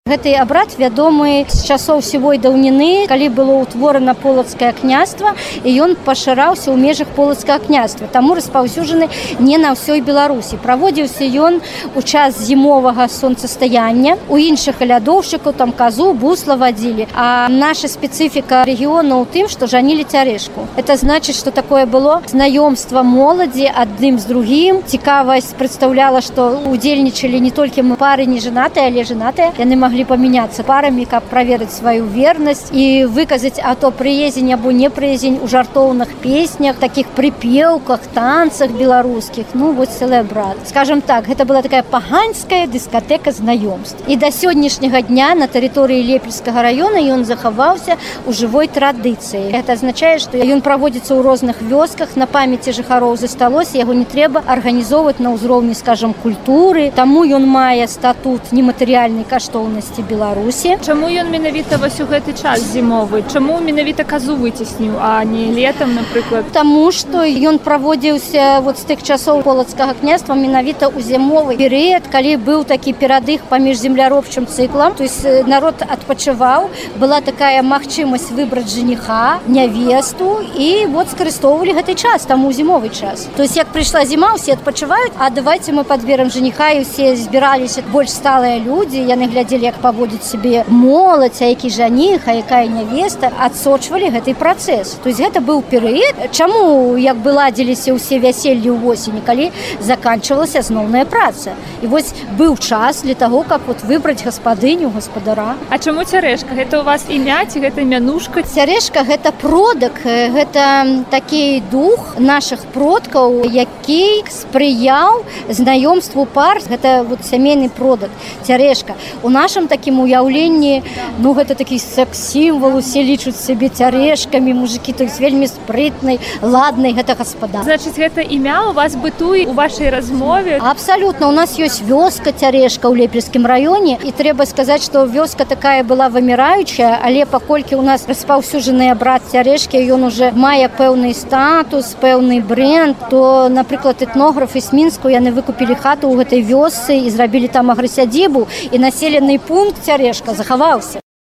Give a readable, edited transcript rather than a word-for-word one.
Гэты абрад вядомы з часоў сівой даўніны, калі было ўтворана полацкае княства, і ён пашыраўся ў межах полацкага княства. Таму распаўсюджаны не на ўсёй Беларусі. Праводзіўся ён у час зімовага сонцастаяння. У іншых лядоўшчыкаў там казу, бусла вадзілі. А наша спецыфіка рэгіёну ў тым, што жанілі цярэшку. Это значыць, што такое было знаёмства моладзі адным з другім. Цікавасць прадстаўляла, што удзельнічалі не толькі пары не жанатыя, але жанатыя. Яны маглі памяняцца парамі, каб праверыць сваю вернасць і выказаць а то прыезень або не прыезень у жартоўных песнях, такіх прыпеўках, танцах беларускіх. Ну, вось цэлы абрад. Скажам так, гэта была такая паганская дыскатэка знаёмств. І да сённяшняга дня на тэрыторыі Лепельскага раёна ён захаваўся ў жывой традыцыі. Гэта азначае, што ён праводзіцца ў розных вёсках, на памяці жыхароў засталося, яго не трэба арганізоўваць на ўзроўні, скажам, культуры. Таму ён мае статут нематэрыяльнай каштоўнасці Беларусі. Чаму ён менавіта вось у гэты час зімовы? Чаму менавіта казу выцесніў, а не летам, напрыклад? Таму што ён праводзіўся вот з тых часоў полацкага княства менавіта ў зімовы перыяд, калі быў такі перадых паміж земляробчым цыклам. То есть народ адпачываў, была такая магчымасць выбраць жаніха, нявесту, і вот скарыстоўвалі гэты час, таму зімовы час. То есть як прыйшла зіма, усе адпачываюць, а давайте мы падберам жаніха, і усе збіраліся больш сталыя людзі, яны глядзелі, як паводзіць сябе моладзь, а які жаніх, а якая нявеста, адсочвалі гэты працэс. То есть гэта быў перыяд. Чаму як бы ладзіліся ўсе вяселлі ў восені, калі заканчвалася асноўная праца. І вось быў час для таго, каб вот выбраць гаспадыню, гаспадара. А чаму цярэшка? Гэта у вас імя ці гэта мянушка? Цярэшка гэта продак, гэта такі дух нашых продкаў, які спрыяў знаёмству пар. Гэта вот сямейны продак, цярэшка. У нашым такім уяўленні, ну гэта такі секс-сімвал, усе лічуць сябе цярэшкамі, мужыкі, то есть вельмі спрытнай, ладнай, гэта гаспадар. Значыць, гэта імя у вас бытуе у вашай размове? Абсалютна. У нас ёсць вёска цярэшка ў Лепельскім раёне, і трэба сказаць, што вёска такая была выміраючая, але паколькі у нас распаўсюджаны абрад цярэшкі, ён уже мае пэўны статус, пэўны бренд, то, напрыклад, этнографы з Мінску, яны выкупілі хату ў гэтай вёсцы і зрабілі там аграсядзібу, і населены пункт цярэшка захаваўся.